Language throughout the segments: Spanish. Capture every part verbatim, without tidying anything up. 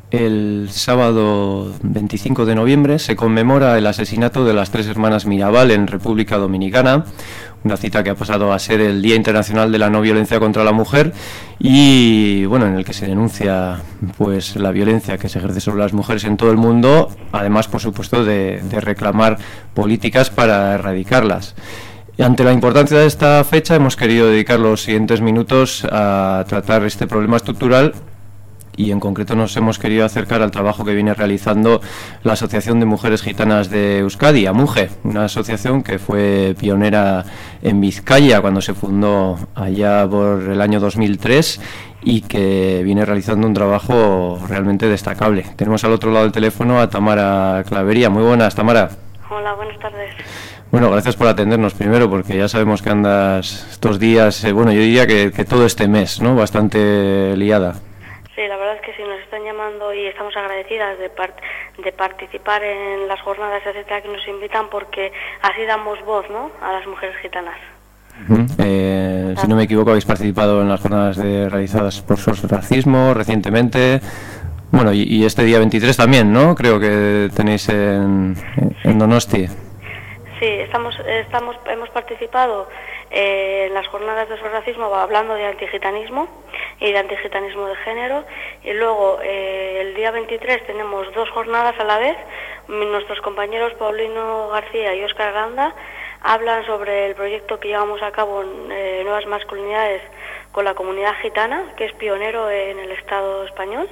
El sábado veinticinco de noviembre se conmemora el asesinato de las tres hermanas Mirabal en República Dominicana, una cita que ha pasado a ser el Día Internacional de la No Violencia contra la Mujer y bueno, en el que se denuncia pues la violencia que se ejerce sobre las mujeres en todo el mundo, además por supuesto de, de reclamar políticas para erradicarlas. Ante la importancia de esta fecha hemos querido dedicar los siguientes minutos a tratar este problema estructural y en concreto nos hemos querido acercar al trabajo que viene realizando la Asociación de Mujeres Gitanas de Euskadi, AMUGE, una asociación que fue pionera en Vizcaya cuando se fundó allá por el año dos mil tres y que viene realizando un trabajo realmente destacable. Tenemos al otro lado del teléfono a Tamara Clavería. Muy buenas, Tamara. Hola, buenas tardes. Bueno, gracias por atendernos primero, porque ya sabemos que andas estos días, eh, bueno, yo diría que, que todo este mes, ¿no?, bastante liada. Sí, la verdad es que sí, nos están llamando y estamos agradecidas de, part de participar en las jornadas, etcétera, que nos invitan, porque así damos voz, ¿no?, a las mujeres gitanas. Uh-huh. eh, si no me equivoco, habéis participado en las jornadas de, realizadas por Sos Racismo recientemente. Bueno, y, y este día veintitrés también, ¿no?, creo que tenéis en, en Donosti. Sí, estamos, estamos, hemos participado eh, en las jornadas de Sos Racismo hablando de antigitanismo y de antigitanismo de género, y luego eh, el día veintitrés tenemos dos jornadas a la vez. Nuestros compañeros Paulino García y Óscar Aranda hablan sobre el proyecto que llevamos a cabo en eh, Nuevas Masculinidades con la comunidad gitana, que es pionero en el Estado español.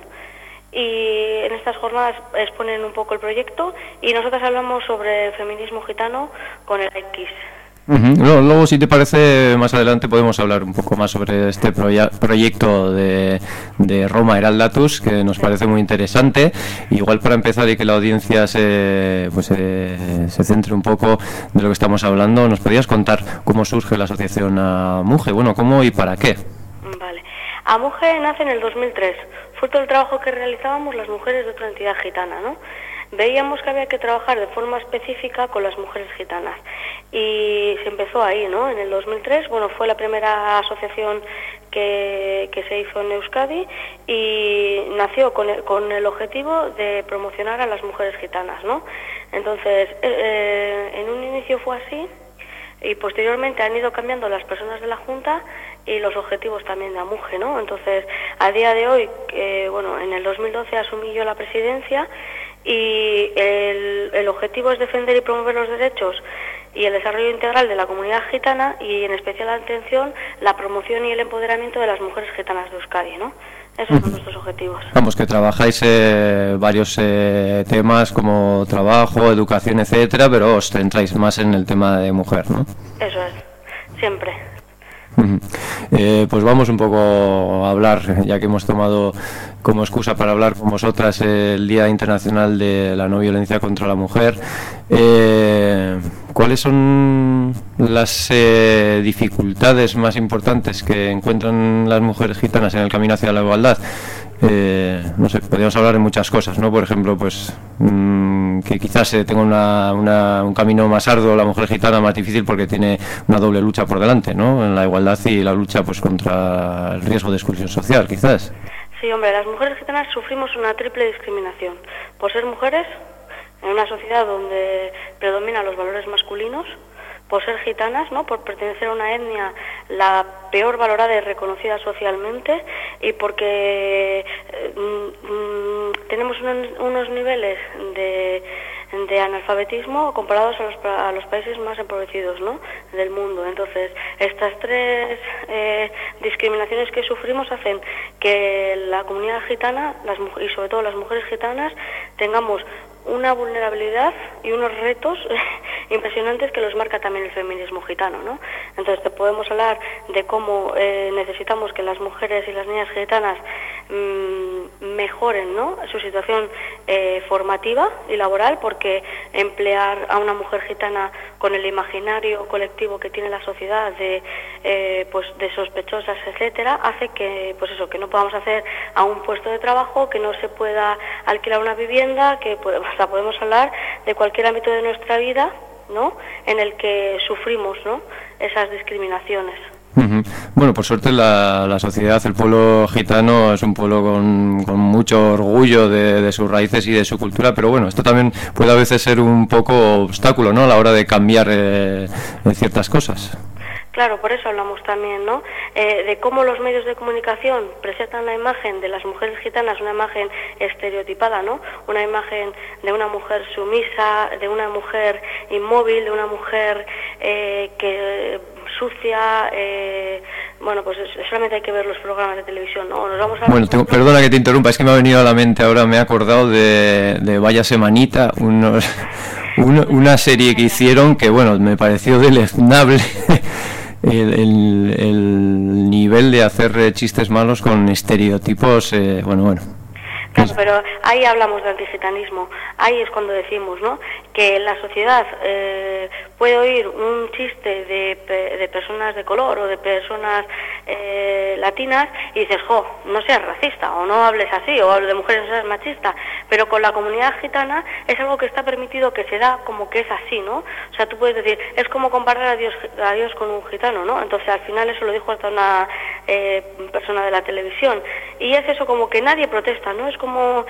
Y en estas jornadas exponen un poco el proyecto y nosotros hablamos sobre feminismo gitano con el X. Uh-huh. Luego, luego, si te parece, más adelante podemos hablar un poco más sobre este proye proyecto de, de Roma Heraldatus, que nos parece muy interesante. Igual para empezar y que la audiencia se, pues, eh, se centre un poco de lo que estamos hablando, ¿nos podrías contar cómo surge la asociación AMUGE? Bueno, ¿cómo y para qué? Vale. AMUGE nace en el dos mil tres. Fue todo el trabajo que realizábamos las mujeres de otra entidad gitana, ¿no? Veíamos que había que trabajar de forma específica con las mujeres gitanas y se empezó ahí, ¿no? En el dos mil tres, bueno, fue la primera asociación que, que se hizo en Euskadi y nació con el, con el objetivo de promocionar a las mujeres gitanas, ¿no? Entonces, eh, en un inicio fue así y posteriormente han ido cambiando las personas de la Junta y los objetivos también de AMUGE, ¿no? Entonces, a día de hoy, eh, bueno, en el dos mil doce asumí yo la presidencia y el, el objetivo es defender y promover los derechos y el desarrollo integral de la comunidad gitana y en especial atención la promoción y el empoderamiento de las mujeres gitanas de Euskadi, ¿no? Esos son nuestros objetivos. Vamos, que trabajáis eh, varios eh, temas como trabajo, educación, etcétera, pero os centráis más en el tema de mujer, ¿no? Eso es, siempre. Uh-huh. eh, pues vamos un poco a hablar, ya que hemos tomado como excusa para hablar con vosotras el Día Internacional de la No Violencia contra la Mujer. Eh, ¿Cuáles son las eh, dificultades más importantes que encuentran las mujeres gitanas en el camino hacia la igualdad? Eh, no sé, podríamos hablar de muchas cosas, ¿no? Por ejemplo, pues mmm, que quizás eh, tenga una, una, un camino más arduo la mujer gitana, más difícil porque tiene una doble lucha por delante, ¿no? En la igualdad y la lucha pues contra el riesgo de exclusión social, quizás. Sí, hombre, las mujeres gitanas sufrimos una triple discriminación. Por ser mujeres, en una sociedad donde predominan los valores masculinos, por ser gitanas, ¿no?, por pertenecer a una etnia la peor valorada y reconocida socialmente, y porque eh, mm, tenemos unos, unos niveles de, de analfabetismo comparados a los, a los países más empobrecidos, ¿no?, del mundo. Entonces, estas tres eh, discriminaciones que sufrimos hacen que la comunidad gitana, las, y sobre todo las mujeres gitanas, tengamos una vulnerabilidad y unos retos impresionantes que los marca también el feminismo gitano, ¿no? Entonces te podemos hablar de cómo eh, necesitamos que las mujeres y las niñas gitanas mmm, mejoren, ¿no?, su situación eh, formativa y laboral, porque emplear a una mujer gitana con el imaginario colectivo que tiene la sociedad de eh, pues de sospechosas, etcétera, hace que pues eso, que no podamos hacer a un puesto de trabajo, que no se pueda alquilar una vivienda, que pues, o sea, podemos hablar de cualquier ámbito de nuestra vida, ¿no?, en el que sufrimos, ¿no?, esas discriminaciones. Uh-huh. Bueno, por suerte la, la sociedad, el pueblo gitano es un pueblo con, con mucho orgullo de, de sus raíces y de su cultura, pero bueno, esto también puede a veces ser un poco obstáculo, ¿no?, a la hora de cambiar eh, ciertas cosas. Claro, por eso hablamos también, ¿no?, eh, de cómo los medios de comunicación presentan la imagen de las mujeres gitanas, una imagen estereotipada, ¿no?, una imagen de una mujer sumisa, de una mujer inmóvil, de una mujer eh, que sucia, eh, bueno, pues solamente hay que ver los programas de televisión, ¿no? Nos vamos a... Bueno, tengo, perdona que te interrumpa, es que me ha venido a la mente ahora, me he acordado de, de Vaya Semanita, unos, un, una serie que hicieron que, bueno, me pareció deleznable. El, el, el nivel de hacer chistes malos con estereotipos, eh, bueno, bueno. Claro, pero ahí hablamos del antigitanismo, ahí es cuando decimos, ¿no?, que la sociedad eh, puede oír un chiste de, de personas de color o de personas eh, latinas y dices, jo, no seas racista o no hables así, o hables de mujeres, no seas machista, pero con la comunidad gitana es algo que está permitido, que se da como que es así, ¿no? O sea, tú puedes decir, es como comparar a Dios, a Dios con un gitano, ¿no? Entonces al final eso lo dijo hasta una eh, persona de la televisión, y es eso, como que nadie protesta, ¿no? Es como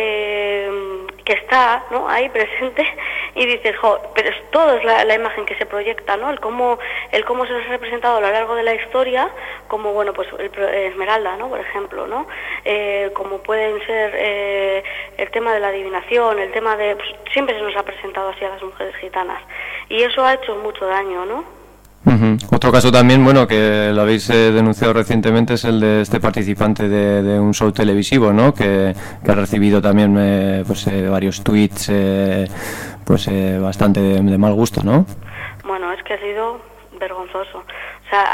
eh, que está, ¿no?, ahí presente, y dices, jo, pero es, todo es la, la imagen que se proyecta, ¿no?, el cómo, el cómo se nos ha representado a lo largo de la historia, como, bueno, pues el, Esmeralda, ¿no?, por ejemplo, ¿no?, eh, como pueden ser eh, el tema de la adivinación, el tema de... Pues, siempre se nos ha presentado así a las mujeres gitanas, y eso ha hecho mucho daño, ¿no? Uh-huh. Otro caso también, bueno, que lo habéis eh, denunciado recientemente, es el de este participante de, de un show televisivo, ¿no?, que, que ha recibido también eh, pues eh, varios tweets eh, pues eh, bastante de, de mal gusto, ¿no? Bueno, es que ha sido vergonzoso. O sea,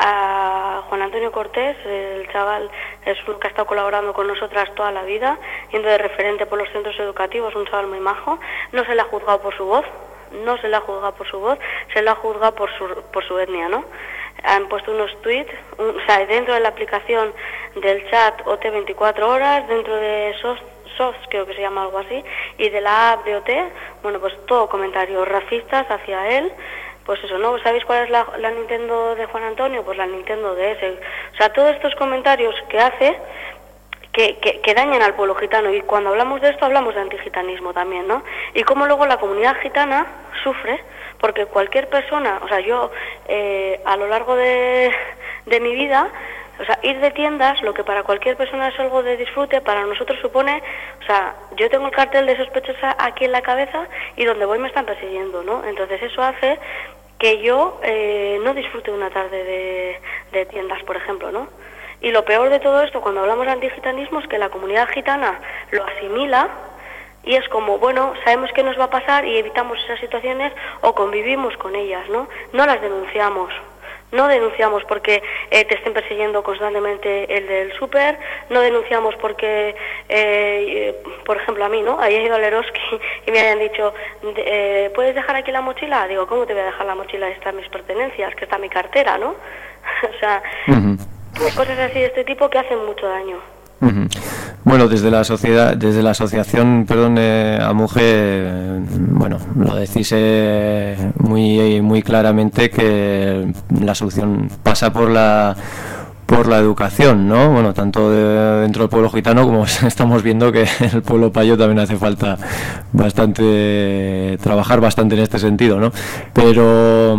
a Juan Antonio Cortés, el chaval es uno que ha estado colaborando con nosotras toda la vida, yendo de referente por los centros educativos, un chaval muy majo, no se le ha juzgado por su voz, no se le ha juzgado por su voz, se le ha juzgado por su, por su etnia, ¿no? Han puesto unos tweets, un, o sea, dentro de la aplicación del chat O T veinticuatro horas, dentro de SOS, SOS, creo que se llama algo así, y de la app de O T, bueno, pues todo comentarios racistas hacia él. Pues eso, ¿no? ¿Sabéis cuál es la, la Nintendo de Juan Antonio? Pues la Nintendo D S. O sea, todos estos comentarios que hace... Que, que, que dañan al pueblo gitano, y cuando hablamos de esto hablamos de antigitanismo también, ¿no? Y cómo luego la comunidad gitana sufre, porque cualquier persona, o sea, yo eh, a lo largo de, de mi vida, o sea, ir de tiendas, lo que para cualquier persona es algo de disfrute, para nosotros supone, o sea, yo tengo el cartel de sospechosa aquí en la cabeza y donde voy me están persiguiendo, ¿no? Entonces eso hace que yo eh, no disfrute una tarde de, de tiendas, por ejemplo, ¿no? Y lo peor de todo esto, cuando hablamos de antigitanismo, es que la comunidad gitana lo asimila y es como, bueno, sabemos qué nos va a pasar y evitamos esas situaciones o convivimos con ellas, ¿no? No las denunciamos. No denunciamos porque eh, te estén persiguiendo constantemente el del súper, no denunciamos porque, eh, por ejemplo, a mí, ¿no? Ahí he ido al Eroski y me habían dicho, eh, ¿puedes dejar aquí la mochila? Digo, ¿cómo te voy a dejar la mochila? Están mis pertenencias, que está mi cartera, ¿no? O sea... Uh-huh. Cosas así de este tipo que hacen mucho daño. Uh-huh. Bueno, desde la sociedad, desde la asociación, perdón, eh, AMUGE, eh, bueno, lo decís eh, muy muy claramente que la solución pasa por la por la educación, ¿no? Bueno, tanto de, dentro del pueblo gitano como estamos viendo que en el pueblo payo también hace falta bastante trabajar bastante en este sentido, ¿no? Pero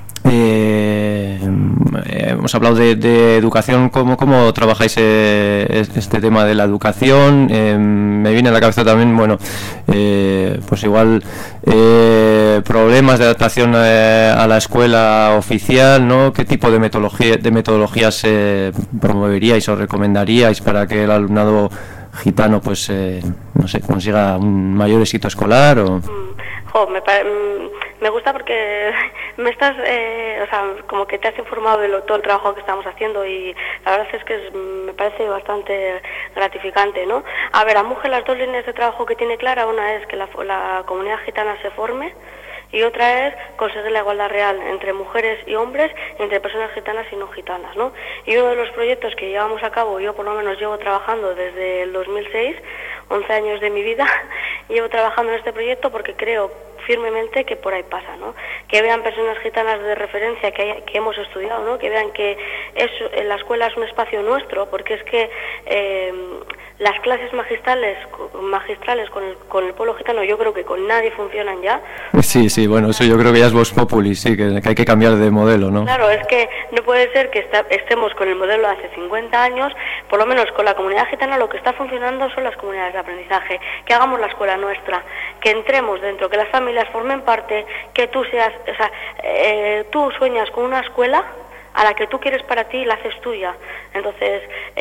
Eh, hemos hablado de, de educación. ¿Cómo, cómo trabajáis eh, este tema de la educación? Eh, me viene a la cabeza también, bueno, eh, pues igual eh, problemas de adaptación eh, a la escuela oficial, ¿no? ¿Qué tipo de metodología, de metodologías eh, promoveríais o recomendaríais para que el alumnado gitano, pues, eh, no sé, consiga un mayor éxito escolar? O... Jo, me, me gusta porque me estás, eh, o sea, como que te has informado de lo, todo el trabajo que estamos haciendo, y la verdad es que es, me parece bastante gratificante, ¿no? A ver, AMUGE, las dos líneas de trabajo que tiene clara, una es que la, la comunidad gitana se forme, y otra es conseguir la igualdad real entre mujeres y hombres, y entre personas gitanas y no gitanas, ¿no? Y uno de los proyectos que llevamos a cabo, yo por lo menos llevo trabajando desde el dos mil seis, once años de mi vida, llevo trabajando en este proyecto porque creo firmemente que por ahí pasa, ¿no? que vean personas gitanas de referencia que, hay, que hemos estudiado, ¿no? Que vean que eso, la escuela es un espacio nuestro, porque es que eh, las clases magistrales, magistrales con el, con el pueblo gitano yo creo que con nadie funcionan ya. Sí, sí, bueno, eso yo creo que ya es Vox Populi, sí, que, que hay que cambiar de modelo, ¿no? Claro, es que no puede ser que está, estemos con el modelo de hace cincuenta años, por lo menos con la comunidad gitana lo que está funcionando son las comunidades de aprendizaje, que hagamos la escuela nuestra, que entremos dentro, que las familias formen parte, que tú seas, o sea, eh, tú sueñas con una escuela a la que tú quieres para ti y la haces tuya. Entonces,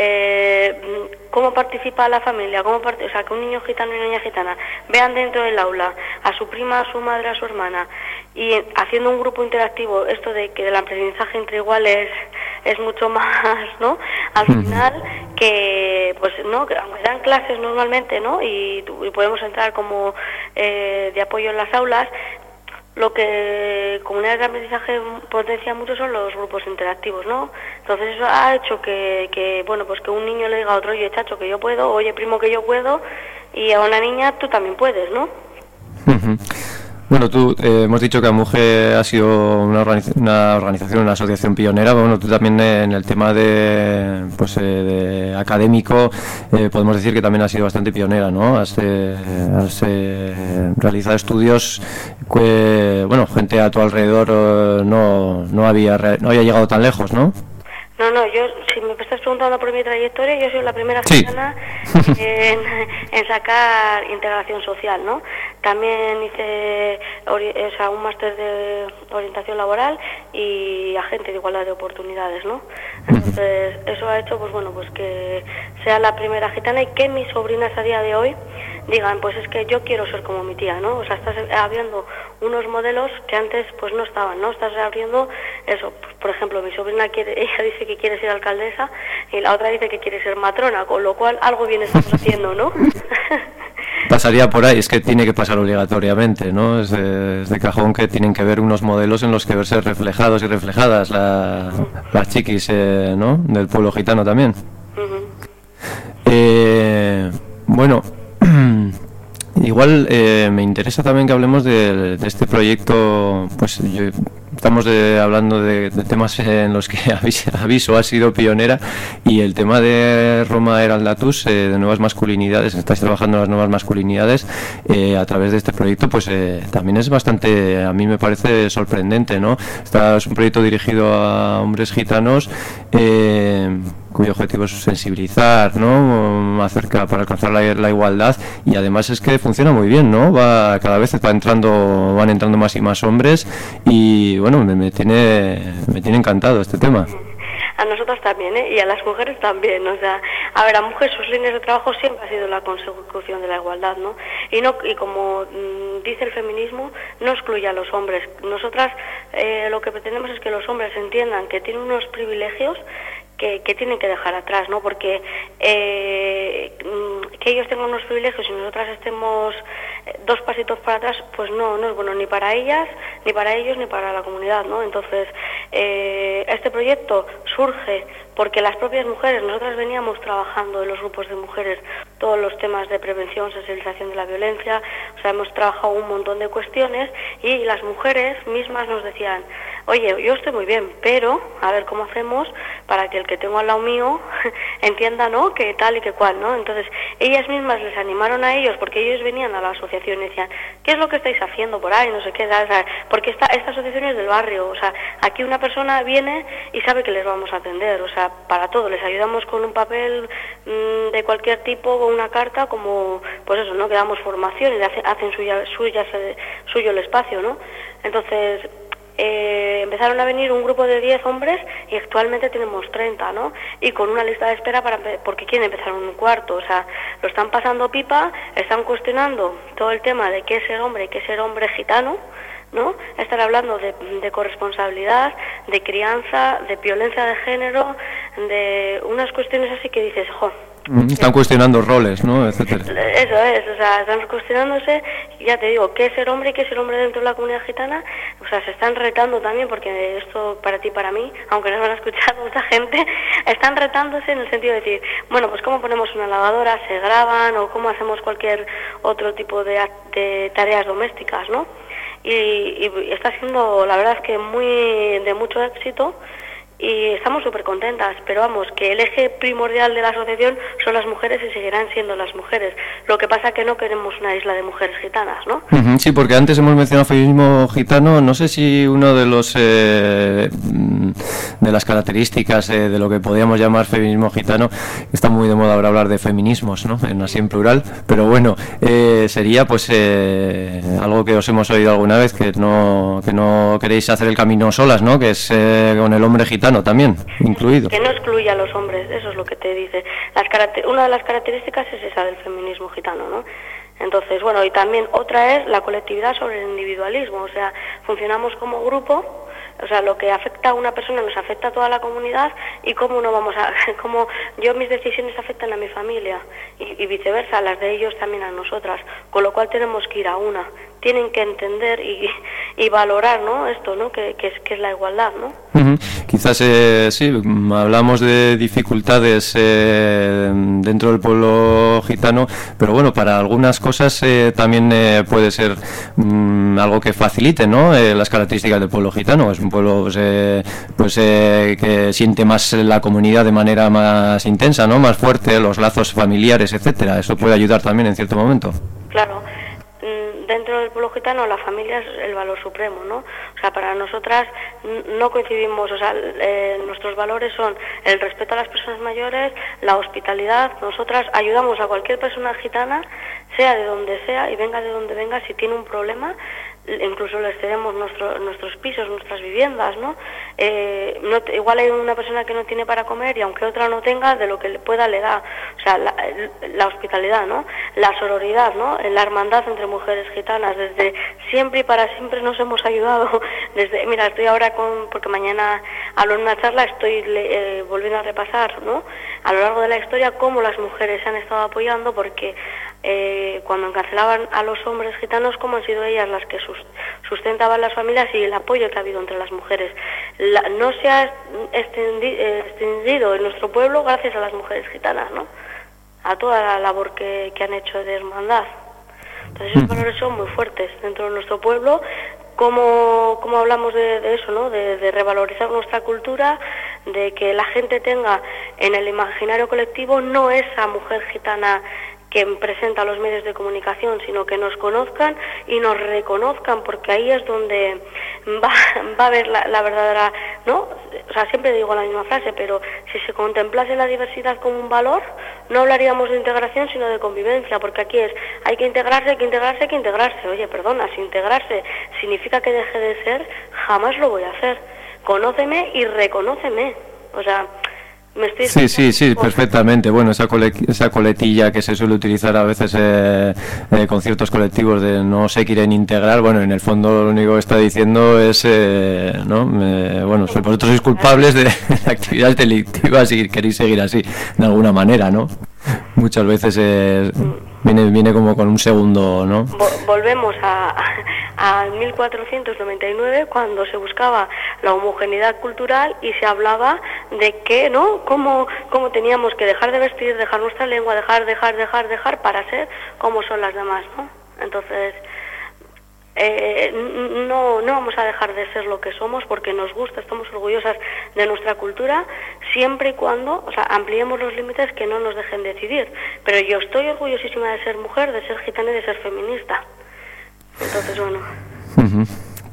eh, ¿cómo participa la familia? ¿Cómo part- o sea, que un niño gitano y una niña gitana vean dentro del aula a su prima, a su madre, a su hermana, y haciendo un grupo interactivo, esto de que el aprendizaje entre iguales es mucho más, ¿no? Al final, que, pues, ¿no? Que aunque dan clases normalmente, ¿no? Y, y podemos entrar como eh, de apoyo en las aulas, lo que comunidades de aprendizaje potencia mucho son los grupos interactivos, ¿no? Entonces eso ha hecho que, que, bueno, pues que un niño le diga a otro, oye, chacho, que yo puedo, oye, primo, que yo puedo, y a una niña tú también puedes, ¿no? Uh-huh. Bueno, tú eh, hemos dicho que AMUGE ha sido una, organiz- una organización, una asociación pionera. Bueno, tú también eh, en el tema de, pues, eh, de académico eh, podemos decir que también has sido bastante pionera, ¿no? Has, eh, has eh, realizado estudios que, bueno, gente a tu alrededor eh, no, no había re- no había llegado tan lejos, ¿no? No, no, yo, si me estás preguntando por mi trayectoria, yo soy la primera Sí. gitana en, en sacar integración social, ¿no? También hice ori- o sea, un máster de orientación laboral y agente de igualdad de oportunidades, ¿no? Entonces, eso ha hecho, pues bueno, pues que sea la primera gitana y que mis sobrinas a día de hoy digan, pues es que yo quiero ser como mi tía, ¿no? O sea, estás abriendo unos modelos que antes pues no estaban, ¿no? Estás abriendo eso, pues, por ejemplo, mi sobrina quiere, ella dice que quiere ser alcaldesa y la otra dice que quiere ser matrona, con lo cual algo bien estamos haciendo, ¿no? Pasaría por ahí, es que tiene que pasar obligatoriamente, ¿no? Es de, es de cajón que tienen que ver unos modelos en los que verse reflejados y reflejadas la, las chiquis, eh, ¿no? Del pueblo gitano también. Uh-huh. Eh, bueno, igual eh, me interesa también que hablemos de, de este proyecto, pues yo, estamos de, hablando de, de temas en los que Aviso, Aviso ha sido pionera, y el tema de Roma Eraldatuz, eh, de nuevas masculinidades, estáis trabajando en las nuevas masculinidades eh, a través de este proyecto, pues eh, también es bastante, a mí me parece sorprendente, ¿no? Este es un proyecto dirigido a hombres gitanos, eh, cuyo objetivo es sensibilizar, ¿no? Acerca para alcanzar la, la igualdad, y además es que funciona muy bien, ¿no? Va cada vez va entrando, van entrando más y más hombres, y bueno, me, me tiene me tiene encantado este tema. A nosotros también, ¿eh? Y a las mujeres también, o sea, a ver, a mujeres sus líneas de trabajo siempre ha sido la consecución de la igualdad, ¿no? Y no y como mmm, dice el feminismo, no excluye a los hombres. Nosotras eh, lo que pretendemos es que los hombres entiendan que tienen unos privilegios que, que tienen que dejar atrás, ¿no? Porque eh, que ellos tengan unos privilegios y nosotras estemos dos pasitos para atrás, pues no, no es bueno ni para ellas, ni para ellos, ni para la comunidad, ¿no? Entonces, eh, este proyecto surge porque las propias mujeres, nosotras veníamos trabajando en los grupos de mujeres todos los temas de prevención, sensibilización de la violencia, o sea, hemos trabajado un montón de cuestiones y las mujeres mismas nos decían, oye, yo estoy muy bien, pero a ver cómo hacemos para que el que tengo al lado mío entienda, ¿no?, que tal y que cual, ¿no? Entonces, ellas mismas les animaron a ellos, porque ellos venían a la asociación y decían, ¿qué es lo que estáis haciendo por ahí? No sé qué, ¿sabes? Porque esta, esta asociación es del barrio, o sea, aquí una persona viene y sabe que les vamos a atender, o sea, para todo, les ayudamos con un papel mmm, de cualquier tipo, o una carta, como, pues eso, ¿no?, que damos formación y hacen, hacen suya, suya, suyo el espacio, ¿no? Entonces, Eh, empezaron a venir un grupo de diez hombres y actualmente tenemos treinta, ¿no? Y con una lista de espera para porque quieren empezar un cuarto, o sea, lo están pasando pipa, están cuestionando todo el tema de qué es ser hombre y qué es ser hombre gitano, ¿no? Están hablando de, de corresponsabilidad, de crianza, de violencia de género, de unas cuestiones así que dices, jo. Están cuestionando roles, ¿no?, etcétera. Eso es, o sea, están cuestionándose, ya te digo, qué es ser hombre y qué es ser hombre dentro de la comunidad gitana, o sea, se están retando también, porque esto para ti, para mí, aunque no me lo ha escuchado mucha gente, están retándose en el sentido de decir, bueno, pues cómo ponemos una lavadora, se graban, o cómo hacemos cualquier otro tipo de, de tareas domésticas, ¿no? y, y está siendo, la verdad es que muy de mucho éxito. Y estamos súper contentas, pero vamos, que el eje primordial de la asociación son las mujeres y seguirán siendo las mujeres. Lo que pasa que no queremos una isla de mujeres gitanas, ¿no? Uh-huh, sí, porque antes hemos mencionado feminismo gitano. No sé si uno de los eh, de las características eh, de lo que podríamos llamar feminismo gitano, está muy de moda ahora hablar de feminismos, ¿no? En así en plural, pero bueno, eh, sería pues eh, algo que os hemos oído alguna vez, que no que no queréis hacer el camino solas, ¿no? Que es eh, con el hombre gitano también incluido. Que no excluya a los hombres, eso es lo que te dice. Las caracter- una de las características es esa del feminismo gitano, ¿no? Entonces, bueno, y también otra es la colectividad sobre el individualismo, o sea, funcionamos como grupo, o sea, lo que afecta a una persona nos afecta a toda la comunidad, y cómo no vamos a, como yo mis decisiones afectan a mi familia y, y viceversa, las de ellos también a nosotras, con lo cual tenemos que ir a una. Tienen que entender y, y valorar, ¿no? Esto, ¿no? Que, que, es, que es la igualdad, ¿no? Uh-huh. Quizás eh, sí, hablamos de dificultades eh, dentro del pueblo gitano, pero bueno, para algunas cosas eh, también eh, puede ser um, algo que facilite, ¿no? Eh, las características del pueblo gitano. Es un pueblo pues, eh, pues eh, que siente más la comunidad de manera más intensa, ¿no? Más fuerte, los lazos familiares, etcétera. Eso puede ayudar también en cierto momento. Claro. Dentro del pueblo gitano la familia es el valor supremo, ¿no? O sea, para nosotras no coincidimos, o sea, eh, nuestros valores son el respeto a las personas mayores, la hospitalidad. Nosotras ayudamos a cualquier persona gitana, sea de donde sea y venga de donde venga, si tiene un problema, incluso les cedemos nuestro, nuestros pisos, nuestras viviendas, ¿no? Eh, no igual hay una persona que no tiene para comer y aunque otra no tenga, de lo que le pueda le da. O sea, la, la hospitalidad, ¿no? La sororidad, ¿no? La hermandad entre mujeres gitanas, desde siempre y para siempre nos hemos ayudado. Desde, mira, estoy ahora con, porque mañana hablo en una charla, estoy eh, volviendo a repasar, ¿no? A lo largo de la historia cómo las mujeres se han estado apoyando, porque Eh, cuando encarcelaban a los hombres gitanos, cómo han sido ellas las que sus, sustentaban las familias y el apoyo que ha habido entre las mujeres. La, no se ha extendi, eh, extendido en nuestro pueblo gracias a las mujeres gitanas, ¿no? A toda la labor que, que han hecho de hermandad. Entonces esos valores son muy fuertes dentro de nuestro pueblo. ¿Cómo, cómo hablamos de, de eso, ¿no? De, de revalorizar nuestra cultura, de que la gente tenga en el imaginario colectivo no esa mujer gitana que presenta a los medios de comunicación, sino que nos conozcan y nos reconozcan, porque ahí es donde va, va a haber la, la verdadera, ¿no? O sea, siempre digo la misma frase, pero si se contemplase la diversidad como un valor, no hablaríamos de integración, sino de convivencia, porque aquí es, hay que integrarse, hay que integrarse, hay que integrarse. Oye, perdona, si integrarse significa que deje de ser, jamás lo voy a hacer. Conóceme y reconóceme. O sea, me estoy... Sí, sí, sí, perfectamente. Bueno, esa, cole, esa coletilla que se suele utilizar a veces eh, eh, con ciertos colectivos de no se quieren integrar, bueno, en el fondo lo único que está diciendo es, eh, ¿no? Eh, bueno, vosotros sois culpables de, de actividades delictivas y queréis seguir así, de alguna manera, ¿no? Muchas veces eh, viene viene como con un segundo, ¿no? Volvemos a, a, a mil cuatrocientos noventa y nueve, cuando se buscaba la homogeneidad cultural y se hablaba de que, ¿no? Cómo, cómo teníamos que dejar de vestir, dejar nuestra lengua, dejar, dejar, dejar, dejar para ser como son las demás, ¿no? Entonces, eh, no, no vamos a dejar de ser lo que somos porque nos gusta, estamos orgullosas de nuestra cultura, siempre y cuando, o sea, ampliemos los límites que no nos dejen decidir. Pero yo estoy orgullosísima de ser mujer, de ser gitana y de ser feminista. Entonces, bueno. Uh-huh.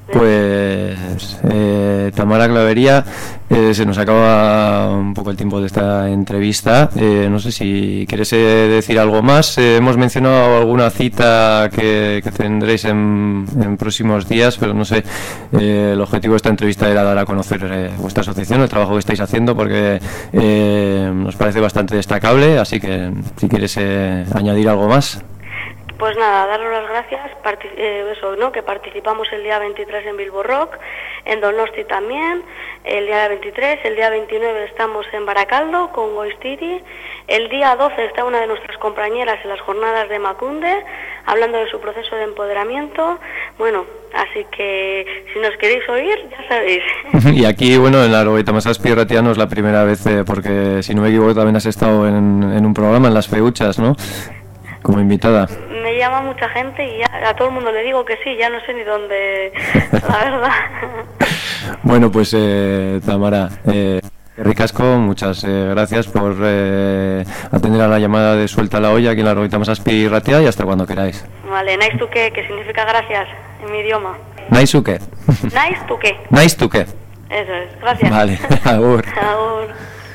Pues eh, Tamara Clavería, eh, se nos acaba un poco el tiempo de esta entrevista. Eh, no sé si quieres eh, decir algo más. Eh, hemos mencionado alguna cita que, que tendréis en, en próximos días, pero no sé, eh, el objetivo de esta entrevista era dar a conocer eh, vuestra asociación, el trabajo que estáis haciendo, porque eh, nos parece bastante destacable, así que si quieres eh, añadir algo más. Pues nada, daros las gracias, Parti eh, eso, ¿no? Que participamos el día veintitrés en Bilbo Rock, en Donosti también, el día veintitrés, el día veintinueve estamos en Baracaldo con Goistiri, el día doce está una de nuestras compañeras en las jornadas de Macunde, hablando de su proceso de empoderamiento. Bueno, así que si nos queréis oír, ya sabéis. Y aquí, bueno, en la Lobeita Masazpi Ratia no es la primera vez, eh, porque si no me equivoco también has estado en, en un programa, en Las Feuchas, ¿no? Como invitada. Me llama mucha gente y ya a todo el mundo le digo que sí, ya no sé ni dónde, la verdad. Bueno, pues eh, Tamara, eh, ricasco, muchas eh, gracias por eh, atender a la llamada de Suelta la Olla aquí en la Roguita Masazpi Ratia y hasta cuando queráis. Vale, nice to que, que significa gracias en mi idioma. Nice to que. Nice to que. Nice to que. Eso es, gracias. Vale, agur. Agur.